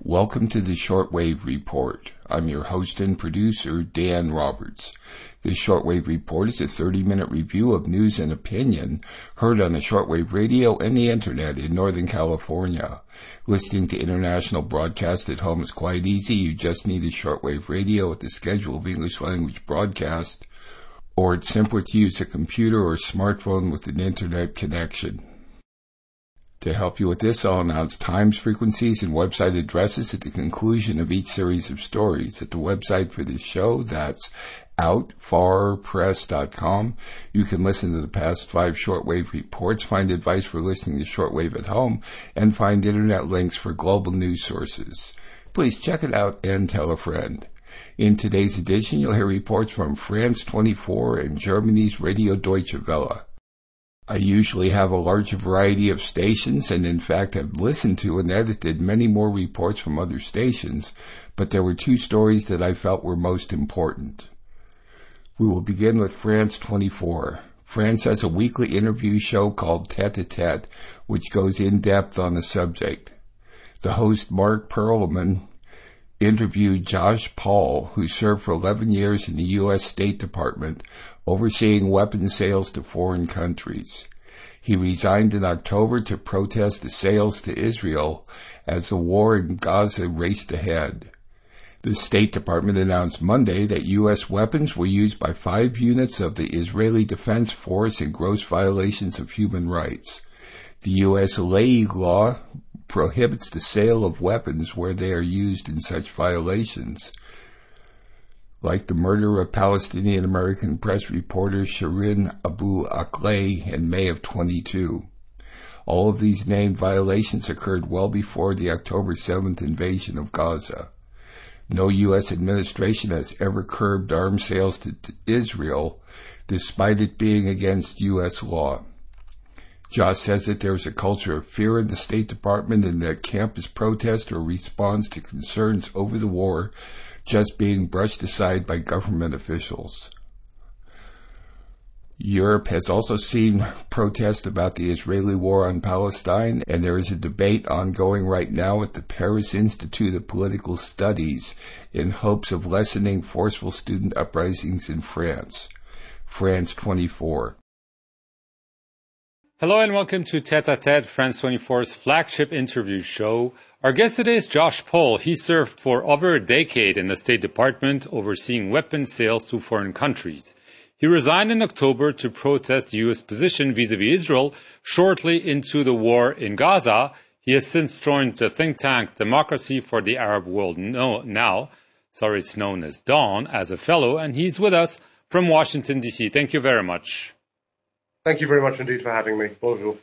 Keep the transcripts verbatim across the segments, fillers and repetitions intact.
Welcome to the Shortwave Report. I'm your host and producer, Dan Roberts. This Shortwave Report is a thirty-minute review of news and opinion heard on the shortwave radio and the internet in Northern California. Listening to international broadcast at home is quite easy. You just need a shortwave radio with the schedule of English language broadcast, or it's simpler to use a computer or smartphone with an internet connection. To help you with this, I'll announce times, frequencies, and website addresses at the conclusion of each series of stories. At the website for this show, that's out far press dot com. You can listen to the past five shortwave reports, find advice for listening to shortwave at home, and find internet links for global news sources. Please check it out and tell a friend. In today's edition, you'll hear reports from France twenty-four and Germany's Radio Deutsche Welle. I usually have a larger variety of stations and in fact have listened to and edited many more reports from other stations, but there were two stories that I felt were most important. We will begin with France twenty-four. France has a weekly interview show called Tete-a-Tete, which goes in depth on the subject. The host, Mark Perlman, interviewed Josh Paul, who served for eleven years in the U S State Department, overseeing weapons sales to foreign countries. He resigned in October to protest the sales to Israel as the war in Gaza raced ahead. The State Department announced Monday that U S weapons were used by five units of the Israeli Defense Force in gross violations of human rights. The U S Leahy law prohibits the sale of weapons where they are used in such violations, like the murder of Palestinian-American press reporter Shireen Abu Akleh in May of twenty-two. All of these named violations occurred well before the October seventh invasion of Gaza. No U S administration has ever curbed arms sales to Israel, despite it being against U S law. Josh says that there is a culture of fear in the State Department and that campus protest or response to concerns over the war just being brushed aside by government officials. Europe has also seen protests about the Israeli war on Palestine, and there is a debate ongoing right now at the Paris Institute of Political Studies in hopes of lessening forceful student uprisings in France. France twenty-four. Hello and welcome to Tete-a-Tete, France twenty-four's flagship interview show. Our guest today is Josh Paul. He served for over a decade in the State Department, overseeing weapons sales to foreign countries. He resigned in October to protest the U S position vis-à-vis Israel shortly into the war in Gaza. He has since joined the think tank Democracy for the Arab World Now, sorry, it's known as Dawn, as a fellow, and he's with us from Washington, D C Thank you very much. Thank you very much indeed for having me. Bonjour.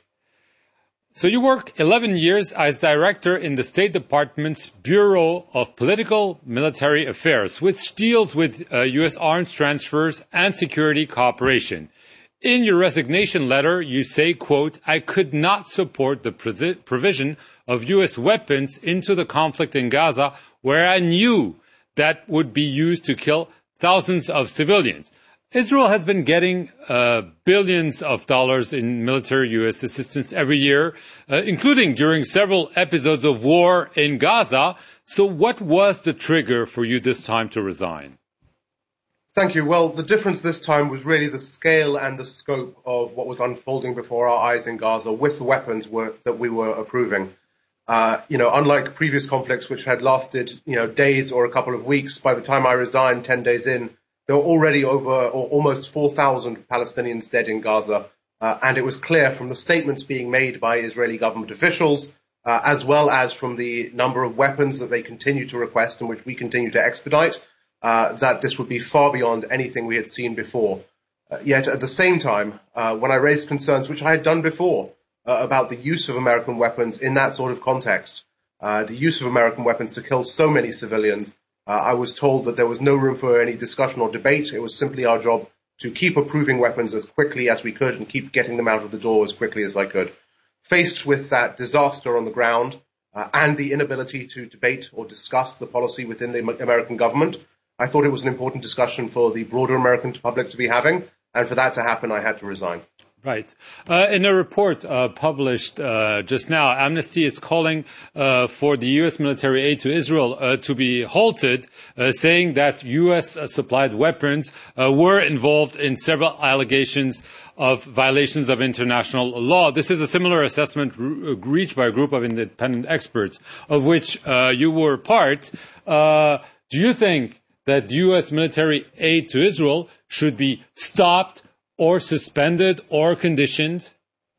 So you work eleven years as director in the State Department's Bureau of Political Military Affairs, which deals with uh, U S arms transfers and security cooperation. In your resignation letter, you say, quote, "I could not support the provision of U S weapons into the conflict in Gaza, where I knew that would be used to kill thousands of civilians." Israel has been getting uh, billions of dollars in military U S assistance every year, uh, including during several episodes of war in Gaza. So what was the trigger for you this time to resign? Thank you. Well, the difference this time was really the scale and the scope of what was unfolding before our eyes in Gaza with the weapons were, that we were approving. Uh, you know, unlike previous conflicts which had lasted, you know, days or a couple of weeks, by the time I resigned ten days in, there were already over or almost four thousand Palestinians dead in Gaza, uh, and it was clear from the statements being made by Israeli government officials, uh, as well as from the number of weapons that they continue to request and which we continue to expedite, uh, that this would be far beyond anything we had seen before. Uh, yet at the same time, uh, when I raised concerns, which I had done before, uh, about the use of American weapons in that sort of context, uh, the use of American weapons to kill so many civilians, Uh, I was told that there was no room for any discussion or debate. It was simply our job to keep approving weapons as quickly as we could and keep getting them out of the door as quickly as I could. Faced with that disaster on the ground uh, and the inability to debate or discuss the policy within the American government, I thought it was an important discussion for the broader American public to be having, and for that to happen, I had to resign. Right. Uh, in a report uh, published uh, just now, Amnesty is calling uh, for the U S military aid to Israel uh, to be halted, uh, saying that U S uh, supplied weapons uh, were involved in several allegations of violations of international law. This is a similar assessment re- reached by a group of independent experts, of which uh, you were part. Uh, do you think that U S military aid to Israel should be stopped or suspended or conditioned?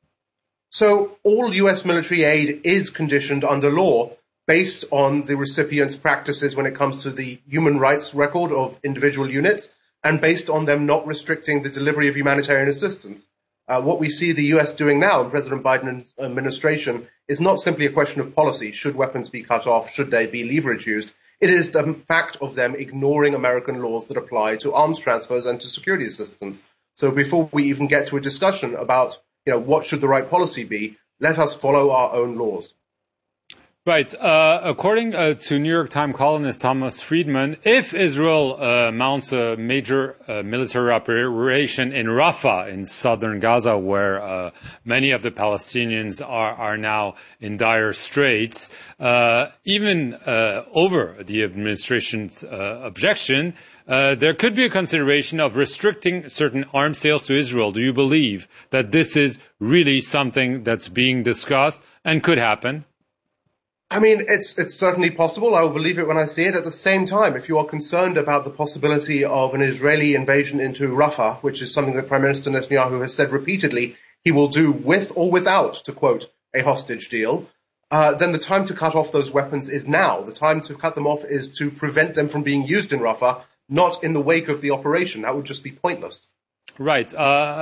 So all U S military aid is conditioned under law based on the recipient's practices when it comes to the human rights record of individual units and based on them not restricting the delivery of humanitarian assistance. Uh, what we see the U S doing now in President Biden's administration is not simply a question of policy. Should weapons be cut off? Should they be leverage used? It is the fact of them ignoring American laws that apply to arms transfers and to security assistance. So before we even get to a discussion about, you know, what should the right policy be, let us follow our own laws. Right. Uh, according uh, to New York Times columnist Thomas Friedman, if Israel uh, mounts a major uh, military operation in Rafah in southern Gaza, where uh, many of the Palestinians are, are now in dire straits, uh, even uh, over the administration's uh, objection, uh, there could be a consideration of restricting certain arms sales to Israel. Do you believe that this is really something that's being discussed and could happen? I mean, it's it's certainly possible. I will believe it when I see it. At the same time, if you are concerned about the possibility of an Israeli invasion into Rafah, which is something that Prime Minister Netanyahu has said repeatedly he will do with or without, to quote, a hostage deal, uh, then the time to cut off those weapons is now. The time to cut them off is to prevent them from being used in Rafah, not in the wake of the operation. That would just be pointless. Right.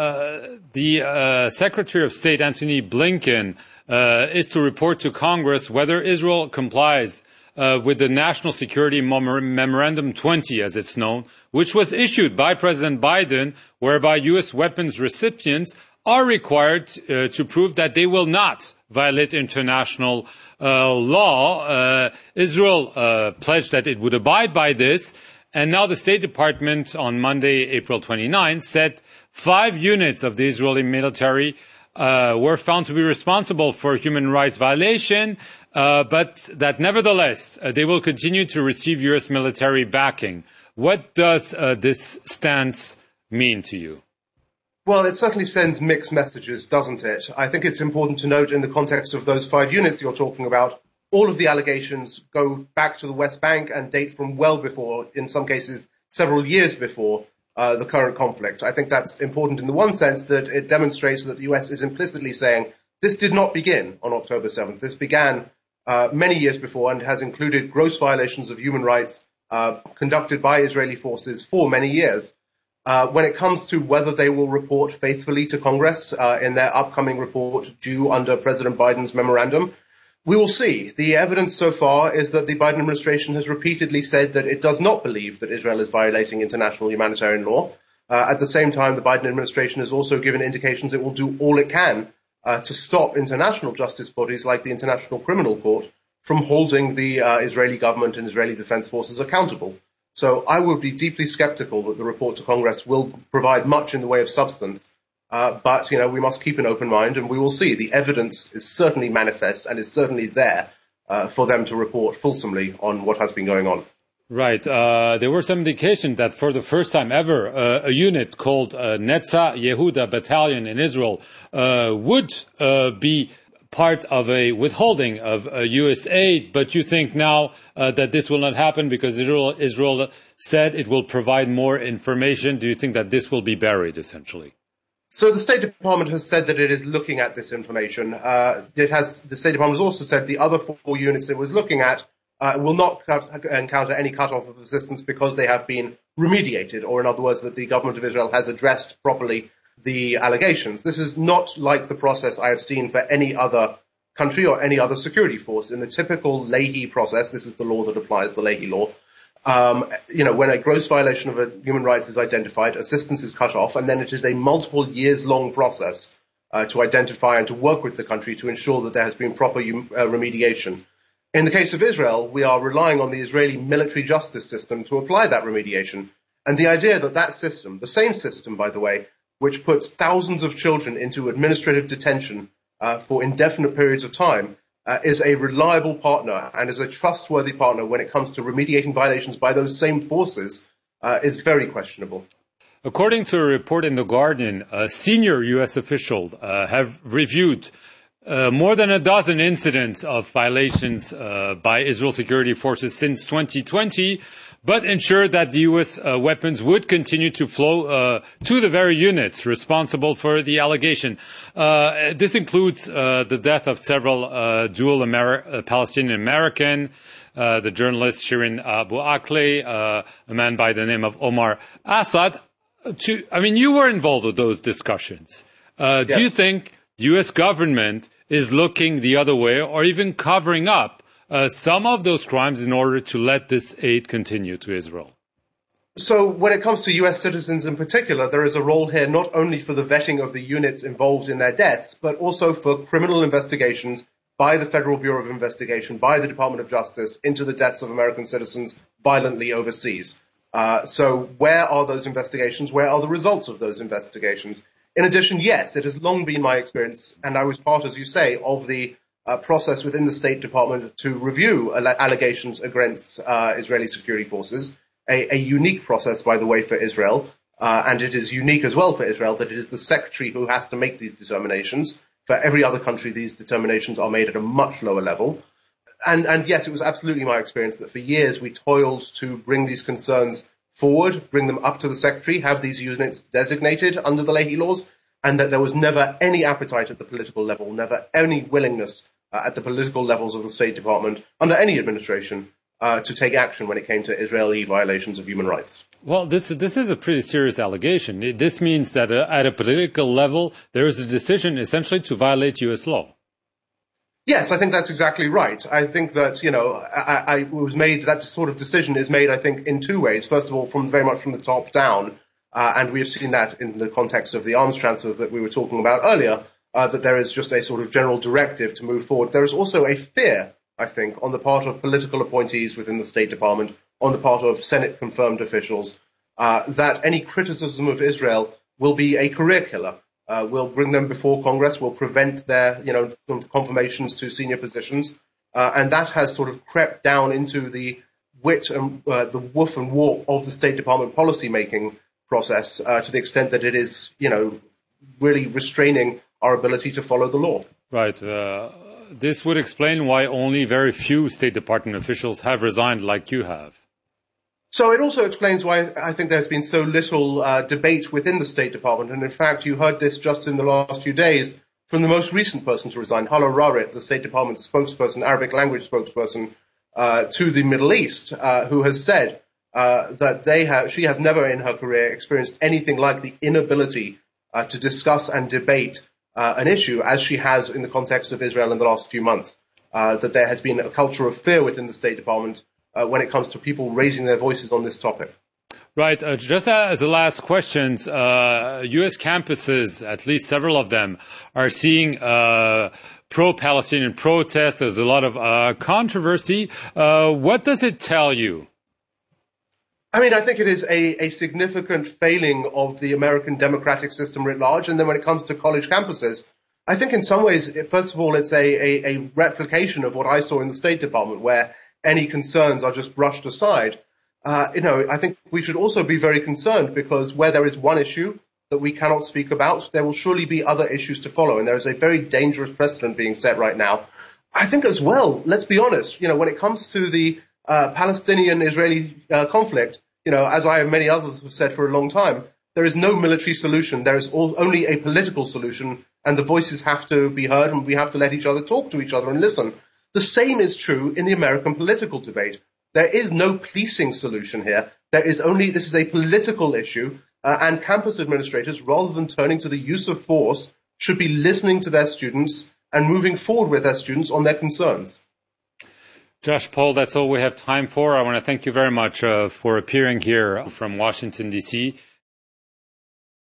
Uh, the uh, Secretary of State, Antony Blinken, uh, is to report to Congress whether Israel complies uh, with the National Security Mem- Memorandum twenty, as it's known, which was issued by President Biden, whereby U S weapons recipients are required uh, to prove that they will not violate international uh, law. Uh, Israel uh, pledged that it would abide by this. And now the State Department on Monday, April twenty-ninth, said five units of the Israeli military uh, were found to be responsible for human rights violation, uh, but that nevertheless uh, they will continue to receive U S military backing. What does uh, this stance mean to you? Well, it certainly sends mixed messages, doesn't it? I think it's important to note in the context of those five units you're talking about, all of the allegations go back to the West Bank and date from well before, in some cases, several years before uh, the current conflict. I think that's important in the one sense that it demonstrates that the U S is implicitly saying this did not begin on October seventh. This began uh, many years before and has included gross violations of human rights uh, conducted by Israeli forces for many years. Uh, when it comes to whether they will report faithfully to Congress uh, in their upcoming report due under President Biden's memorandum, we will see. The evidence so far is that the Biden administration has repeatedly said that it does not believe that Israel is violating international humanitarian law. Uh, at the same time, the Biden administration has also given indications it will do all it can uh, to stop international justice bodies like the International Criminal Court from holding the uh, Israeli government and Israeli defense forces accountable. So I would be deeply skeptical that the report to Congress will provide much in the way of substance. Uh, but, you know, we must keep an open mind and we will see. The evidence is certainly manifest and is certainly there uh, for them to report fulsomely on what has been going on. Right. Uh, there were some indication that for the first time ever, uh, a unit called uh, Netza Yehuda Battalion in Israel uh, would uh, be part of a withholding of uh, U S aid. But you think now uh, that this will not happen because Israel, Israel said it will provide more information. Do you think that this will be buried, essentially? So the State Department has said that it is looking at this information. Uh, it has, the State Department has also said the other four units it was looking at uh, will not cut, encounter any cutoff of assistance because they have been remediated, or in other words, that the government of Israel has addressed properly the allegations. This is not like the process I have seen for any other country or any other security force. In the typical Leahy process, this is the law that applies, the Leahy law, Um, you know, when a gross violation of a human rights is identified, assistance is cut off, and then it is a multiple years-long process uh, to identify and to work with the country to ensure that there has been proper uh, remediation. In the case of Israel, we are relying on the Israeli military justice system to apply that remediation. And the idea that that system, the same system, by the way, which puts thousands of children into administrative detention uh, for indefinite periods of time, uh, is a reliable partner and is a trustworthy partner when it comes to remediating violations by those same forces, uh, is very questionable. According to a report in The Guardian, uh, senior U S officials uh, have reviewed uh, more than a dozen incidents of violations uh, by Israel security forces since twenty twenty, but ensured that the U S uh, weapons would continue to flow uh, to the very units responsible for the allegation. Uh, this includes uh, the death of several uh, dual Ameri- uh, Palestinian-American, uh, the journalist Shirin Abu Akleh, uh, a man by the name of Omar Assad. To, I mean, you were involved with those discussions. Uh, yes. Do you think the U S government is looking the other way or even covering up uh, some of those crimes in order to let this aid continue to Israel? So when it comes to U S citizens in particular, there is a role here not only for the vetting of the units involved in their deaths, but also for criminal investigations by the Federal Bureau of Investigation, by the Department of Justice, into the deaths of American citizens violently overseas. Uh, so where are those investigations? Where are the results of those investigations? In addition, yes, it has long been my experience, and I was part, as you say, of the uh, process within the State Department to review allegations against uh, Israeli security forces, a, a unique process, by the way, for Israel, uh, and it is unique as well for Israel that it is the secretary who has to make these determinations. For every other country, these determinations are made at a much lower level. And, and yes, it was absolutely my experience that for years we toiled to bring these concerns forward, bring them up to the secretary, have these units designated under the Leahy laws, and that there was never any appetite at the political level, never any willingness uh, at the political levels of the State Department under any administration uh, to take action when it came to Israeli violations of human rights. Well, this this is a pretty serious allegation. This means that uh, at a political level, there is a decision essentially to violate U S law. Yes, I think that's exactly right. I think that, you know, I, I was made, that sort of decision is made, I think, in two ways. First of all, from very much from the top down, uh, and we have seen that in the context of the arms transfers that we were talking about earlier, uh, that there is just a sort of general directive to move forward. There is also a fear, I think, on the part of political appointees within the State Department, on the part of Senate-confirmed officials, uh, that any criticism of Israel will be a career killer. Uh, will bring them before Congress, will prevent their, you know, confirmations to senior positions. Uh, and that has sort of crept down into the wit and uh, the woof and warp of the State Department policy-making process uh, to the extent that it is, you know, really restraining our ability to follow the law. Right. Uh, this would explain why only very few State Department officials have resigned like you have. So it also explains why I think there's been so little uh, debate within the State Department. And in fact, you heard this just in the last few days from the most recent person to resign, Hala Rarit, the State Department spokesperson, Arabic language spokesperson uh, to the Middle East, uh, who has said uh, that they have, she has never in her career experienced anything like the inability uh, to discuss and debate uh, an issue as she has in the context of Israel in the last few months. Uh, that there has been a culture of fear within the State Department Uh, when it comes to people raising their voices on this topic. Right. Uh, just as a last question, uh, U S campuses, at least several of them, are seeing uh, pro-Palestinian protests. There's a lot of uh, controversy. Uh, what does it tell you? I mean, I think it is a, a significant failing of the American democratic system writ large. And then when it comes to college campuses, I think in some ways, first of all, it's a, a, a replication of what I saw in the State Department, where any concerns are just brushed aside. Uh, you know, I think we should also be very concerned because where there is one issue that we cannot speak about, there will surely be other issues to follow. And there is a very dangerous precedent being set right now. I think as well, let's be honest, you know, when it comes to the uh, Palestinian-Israeli uh, conflict, you know, as I and many others have said for a long time, there is no military solution. There is all, only a political solution, and the voices have to be heard, and we have to let each other talk to each other and listen. The same is true in the American political debate. There is no policing solution here. There is only, this is a political issue, uh, and campus administrators, rather than turning to the use of force, should be listening to their students and moving forward with their students on their concerns. Josh Paul, that's all we have time for. I want to thank you very much uh, for appearing here from Washington, D C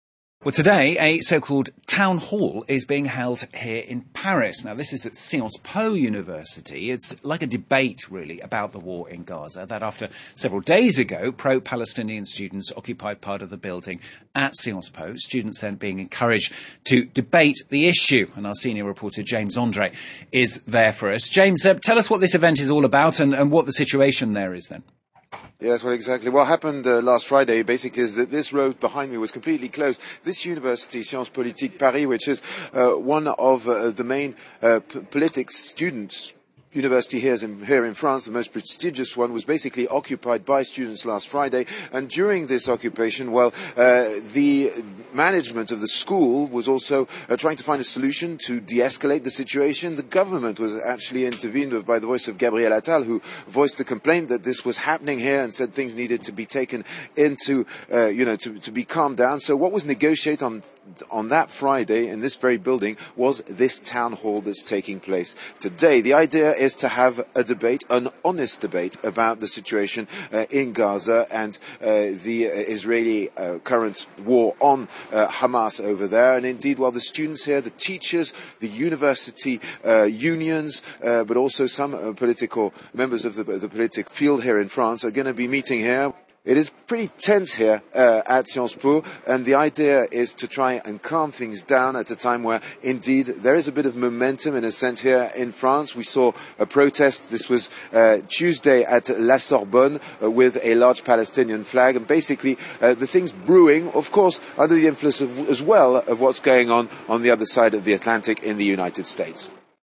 Well, today, a so-called town hall is being held here in Paris. Now, this is at Sciences Po University. It's like a debate, really, about the war in Gaza, that after several days ago, pro-Palestinian students occupied part of the building at Sciences Po, students then being encouraged to debate the issue. And our senior reporter, James Andre, is there for us. James, uh, tell us what this event is all about and, and what the situation there is then. Yes, well, exactly. What happened uh, last Friday, basically, is that this road behind me was completely closed. This university, Sciences Politiques Paris, which is uh, one of uh, the main uh, p- politics students university here in, here in France, the most prestigious one, was basically occupied by students last Friday. And during this occupation, well, uh, the management of the school was also uh, trying to find a solution to de-escalate the situation. The government was actually intervened with by the voice of Gabriel Attal, who voiced a complaint that this was happening here and said things needed to be taken into, uh, you know, to, to be calmed down. So what was negotiated on, on that Friday in this very building was this town hall that's taking place today. The idea is to have a debate, an honest debate about the situation uh, in Gaza and uh, the uh, Israeli uh, current war on uh, Hamas over there. And indeed, while the students here, the teachers, the university uh, unions, uh, but also some uh, political members of the, the political field here in France are going to be meeting here. It is pretty tense here uh, at Sciences Po, and the idea is to try and calm things down at a time where, indeed, there is a bit of momentum in a sense here in France. We saw a protest. This was uh, Tuesday at La Sorbonne uh, with a large Palestinian flag, and basically uh, the things brewing, of course, under the influence of, as well of what's going on on the other side of the Atlantic in the United States.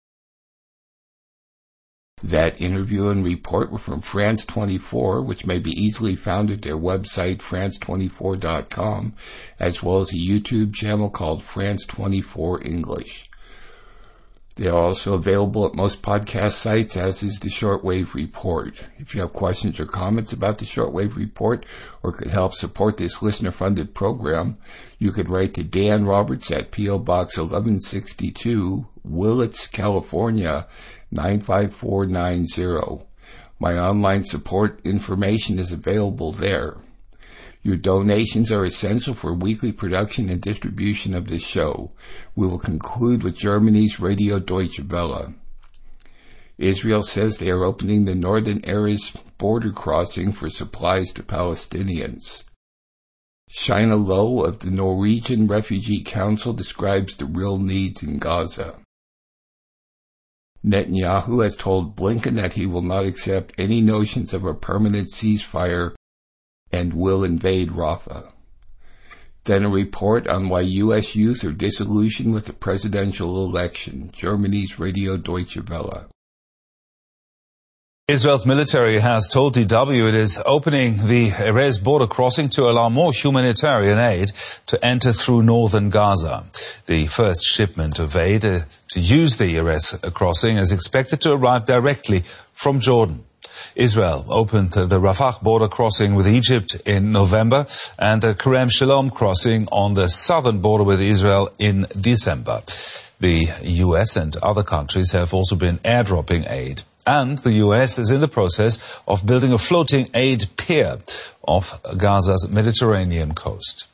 That interview and report were from France twenty-four, which may be easily found at their website, France twenty-four dot com, as well as a YouTube channel called France twenty-four English. They are also available at most podcast sites, as is the Shortwave Report. If you have questions or comments about the Shortwave Report or could help support this listener-funded program, you could write to Dan Roberts at P O Box eleven sixty-two, Willits, California, nine five four nine zero. My online support information is available there. Your donations are essential for weekly production and distribution of this show. We will conclude with Germany's Radio Deutsche Welle. Israel says they are opening the northern Erez border crossing for supplies to Palestinians. Shaina Lowe of the Norwegian Refugee Council describes the real needs in Gaza. Netanyahu has told Blinken that he will not accept any notions of a permanent ceasefire and will invade Rafah. Then a report on why U S youth are disillusioned with the presidential election. Germany's Radio Deutsche Welle. Israel's military has told D W it is opening the Erez border crossing to allow more humanitarian aid to enter through northern Gaza. The first shipment of aid uh, to use the Erez crossing is expected to arrive directly from Jordan. Israel opened the Rafah border crossing with Egypt in November and the Kerem Shalom crossing on the southern border with Israel in December. The U S and other countries have also been airdropping aid. And the U S is in the process of building a floating aid pier off Gaza's Mediterranean coast.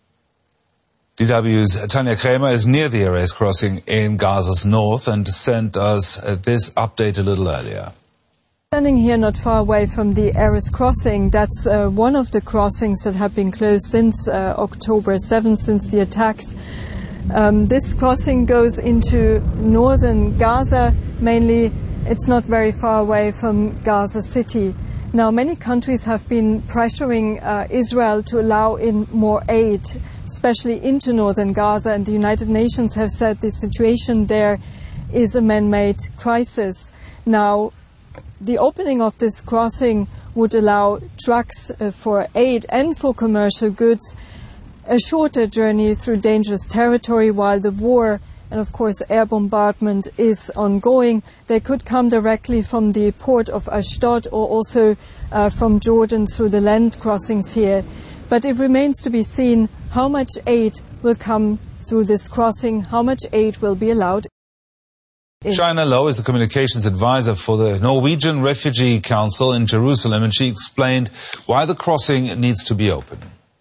D W's Tanya Kramer is near the Erez crossing in Gaza's north and sent us this update a little earlier. Standing here not far away from the Erez crossing, that's uh, one of the crossings that have been closed since uh, October seventh, since the attacks. Um, this crossing goes into northern Gaza, mainly. It's not very far away from Gaza City. Now, many countries have been pressuring uh, Israel to allow in more aid, especially into northern Gaza, and the United Nations have said the situation there is a man-made crisis. Now, the opening of this crossing would allow trucks uh, for aid and for commercial goods a shorter journey through dangerous territory while the war and, of course, air bombardment is ongoing. They could come directly from the port of Ashdod or also uh, from Jordan through the land crossings here. But it remains to be seen how much aid will come through this crossing, how much aid will be allowed. Shaina Lowe is the communications advisor for the Norwegian Refugee Council in Jerusalem, and she explained why the crossing needs to be open.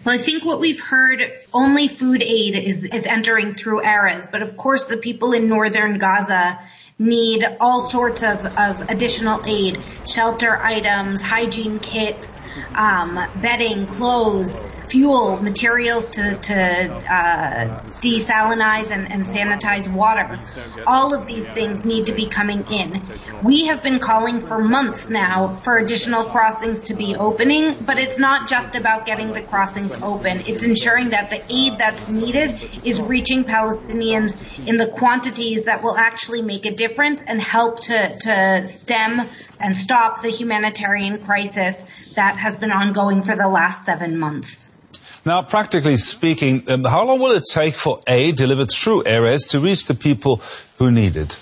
Well, I think what we've heard, only food aid is, is entering through Erez. But of course, the people in northern Gaza need all sorts of, of additional aid, shelter items, hygiene kits, um, bedding, clothes, fuel, materials to, to uh, desalinize and, and sanitize water. All of these things need to be coming in. We have been calling for months now for additional crossings to be opening, but it's not just about getting the crossings open. It's ensuring that the aid that's needed is reaching Palestinians in the quantities that will actually make a difference and help to, to stem and stop the humanitarian crisis that has been ongoing for the last seven months. Now, practically speaking, um, how long will it take for aid delivered through Erez to reach the people who need it?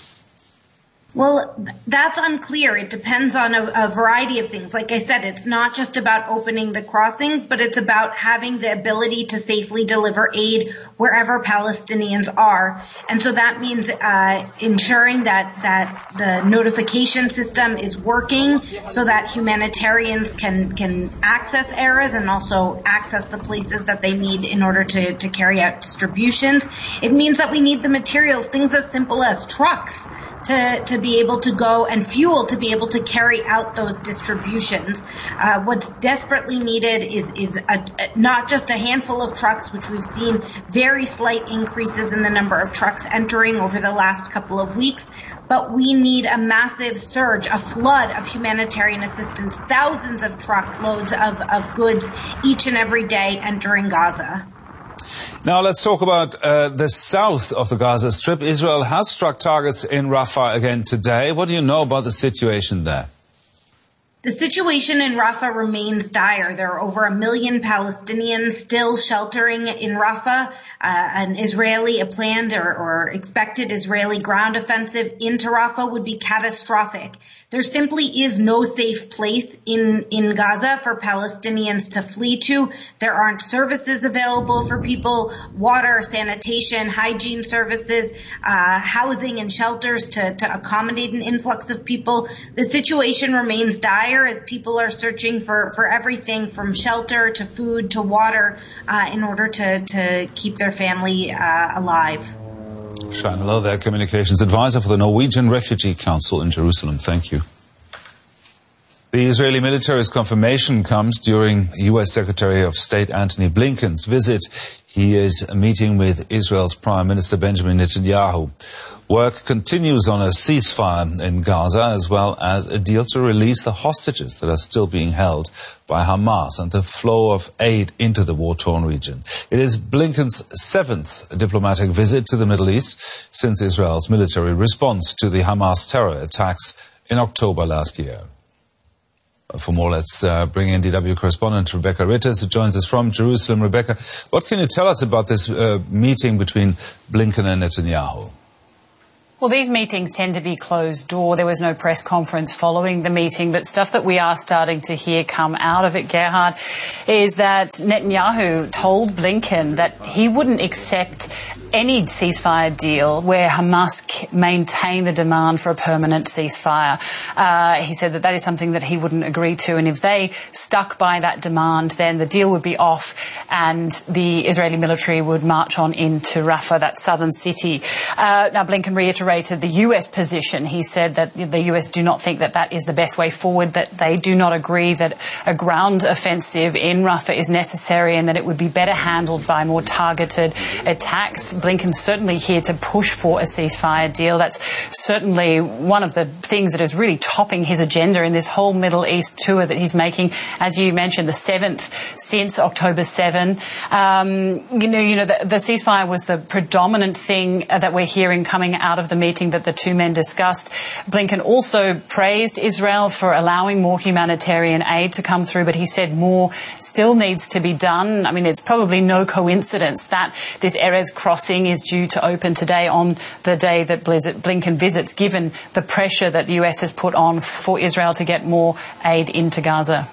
Well, that's unclear. It depends on a, a variety of things. Like I said, it's not just about opening the crossings, but it's about having the ability to safely deliver aid wherever Palestinians are. And so that means uh, ensuring that, that the notification system is working so that humanitarians can, can access Erez and also access the places that they need in order to, to carry out distributions. It means that we need the materials, things as simple as trucks, to, to be able to go, and fuel to be able to carry out those distributions. Uh, what's desperately needed is, is a, a, not just a handful of trucks, which we've seen very slight increases in the number of trucks entering over the last couple of weeks, but we need a massive surge, a flood of humanitarian assistance, thousands of truckloads of, of goods each and every day entering Gaza. Now let's talk about uh, the south of the Gaza Strip. Israel has struck targets in Rafah again today. What do you know about the situation there? The situation in Rafah remains dire. There are over a million Palestinians still sheltering in Rafah. Uh, an Israeli, a planned or, or expected Israeli ground offensive into Rafah would be catastrophic. There simply is no safe place in, in Gaza for Palestinians to flee to. There aren't services available for people, water, sanitation, hygiene services, uh, housing and shelters to, to accommodate an influx of people. The situation remains dire as people are searching for, for everything from shelter to food to water uh, in order to, to keep their family uh, alive. Shana Lowe, their communications advisor for the Norwegian Refugee Council in Jerusalem. Thank you. The Israeli military's confirmation comes during U S Secretary of State Antony Blinken's visit. He is meeting with Israel's Prime Minister Benjamin Netanyahu. Work continues on a ceasefire in Gaza, as well as a deal to release the hostages that are still being held by Hamas and the flow of aid into the war-torn region. It is Blinken's seventh diplomatic visit to the Middle East since Israel's military response to the Hamas terror attacks in October last year. For more, let's uh, bring in D W correspondent Rebecca Ritters, who joins us from Jerusalem. Rebecca, what can you tell us about this uh, meeting between Blinken and Netanyahu? Well, these meetings tend to be closed door. There was no press conference following the meeting, but stuff that we are starting to hear come out of it, Gerhard, is that Netanyahu told Blinken that he wouldn't accept any ceasefire deal where Hamas maintain the demand for a permanent ceasefire. Uh, he said that that is something that he wouldn't agree to, and if they stuck by that demand, then the deal would be off and the Israeli military would march on into Rafah, that southern city. Uh, now, Blinken reiterated the U S position. He said that the U S do not think that that is the best way forward, that they do not agree that a ground offensive in Rafah is necessary and that it would be better handled by more targeted attacks. Blinken's certainly here to push for a ceasefire deal. That's certainly one of the things that is really topping his agenda in this whole Middle East tour that he's making. As you mentioned, the seventh since October seventh. Um, you know, you know, the, the ceasefire was the predominant thing uh, that we're hearing coming out of the meeting that the two men discussed. Blinken also praised Israel for allowing more humanitarian aid to come through, but he said more still needs to be done. I mean, it's probably no coincidence that this Erez crossing is due to open today on the day that Blinken visits, given the pressure that the U S has put on for Israel to get more aid into Gaza.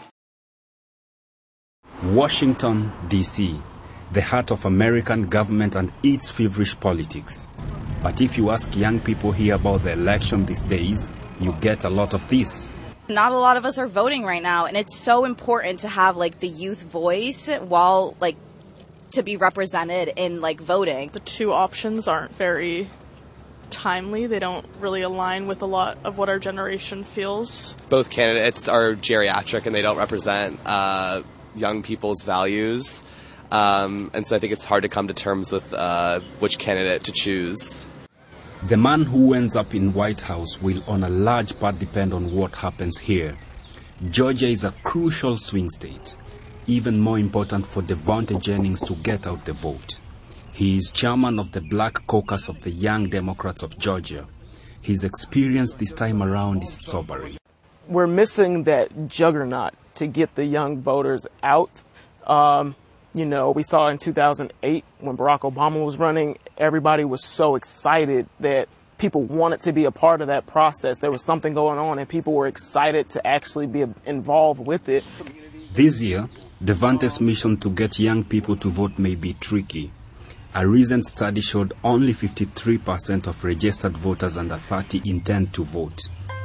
Washington, D C, the heart of American government and its feverish politics. But if you ask young people here about the election these days, you get a lot of this. Not a lot of us are voting right now, and it's so important to have, like, the youth voice while, like, to be represented in, like, voting. The two options aren't very timely. They don't really align with a lot of what our generation feels. Both candidates are geriatric, and they don't represent uh, young people's values. Um, and so I think it's hard to come to terms with uh, which candidate to choose. The man who ends up in White House will on a large part depend on what happens here. Georgia is a crucial swing state, even more important for Devonte Jennings to get out the vote. He is chairman of the Black Caucus of the Young Democrats of Georgia. His experience this time around is sobering. We're missing that juggernaut to get the young voters out. Um, You know, we saw in two thousand eight when Barack Obama was running, everybody was so excited that people wanted to be a part of that process. There was something going on and people were excited to actually be involved with it. This year, Devonte's mission to get young people to vote may be tricky. A recent study showed only fifty-three percent of registered voters under thirty intend to vote.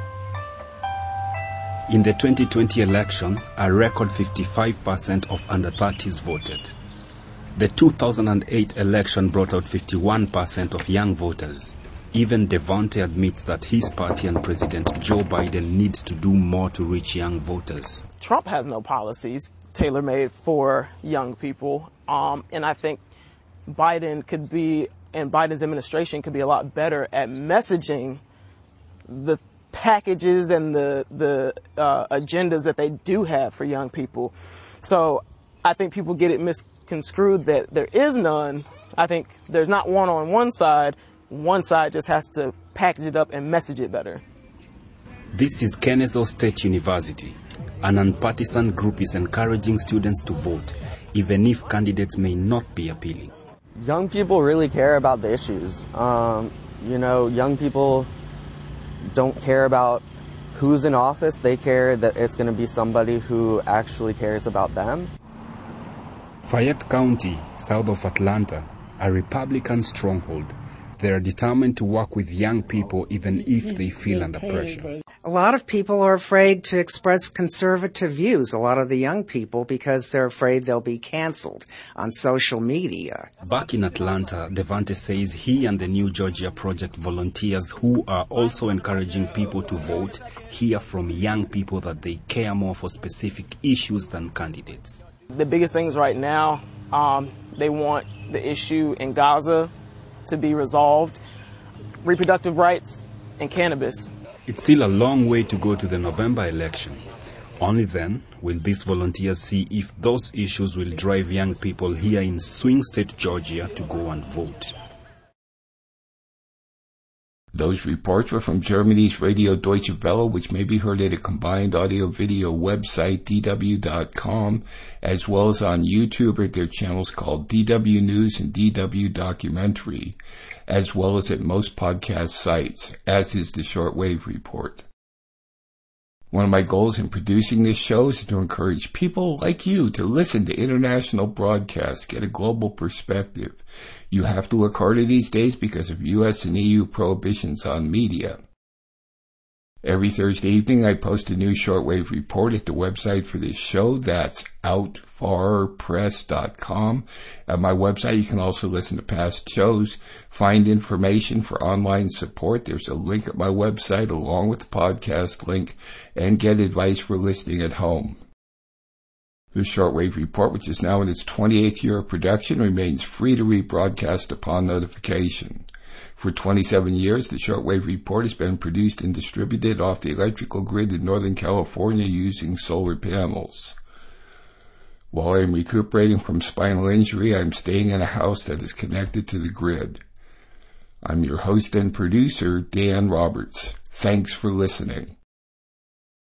In the twenty twenty election, a record fifty-five percent of under thirties voted. The two thousand eight election brought out fifty-one percent of young voters. Even Devonte admits that his party and President Joe Biden needs to do more to reach young voters. Trump has no policies tailor-made for young people, um, and I think Biden could be, and Biden's administration could be a lot better at messaging the packages and the the uh, agendas that they do have for young people. So I think people get it misconstrued that there is none. I think there's not one on one side. One side just has to package it up and message it better. This is Kennesaw State University. An nonpartisan group is encouraging students to vote, even if candidates may not be appealing. Young people really care about the issues. Um, you know, young people don't care about who's in office. They care that it's going to be somebody who actually cares about them. Fayette County, south of Atlanta, a Republican stronghold. They are determined to work with young people even if they feel under pressure. A lot of people are afraid to express conservative views, a lot of the young people, because they're afraid they'll be canceled on social media. Back in Atlanta, Devonte says he and the New Georgia Project volunteers who are also encouraging people to vote hear from young people that they care more for specific issues than candidates. The biggest things right now, um, they want the issue in Gaza to be resolved, reproductive rights, and cannabis. It's still a long way to go to the November election. Only then will these volunteers see if those issues will drive young people here in swing state Georgia to go and vote. Those reports were from Germany's Radio Deutsche Welle, which may be heard at a combined audio-video website, d w dot com, as well as on YouTube at their channels called D W News and D W Documentary, as well as at most podcast sites, as is the Shortwave Report. One of my goals in producing this show is to encourage people like you to listen to international broadcasts, get a global perspective. You have to look harder these days because of U S and E U prohibitions on media. Every Thursday evening, I post a new shortwave report at the website for this show. That's out far press dot com. At my website, you can also listen to past shows, find information for online support. There's a link at my website along with the podcast link, and get advice for listening at home. The Shortwave Report, which is now in its twenty-eighth year of production, remains free to rebroadcast upon notification. For twenty-seven years, the Shortwave Report has been produced and distributed off the electrical grid in Northern California using solar panels. While I am recuperating from spinal injury, I am staying in a house that is connected to the grid. I'm your host and producer, Dan Roberts. Thanks for listening.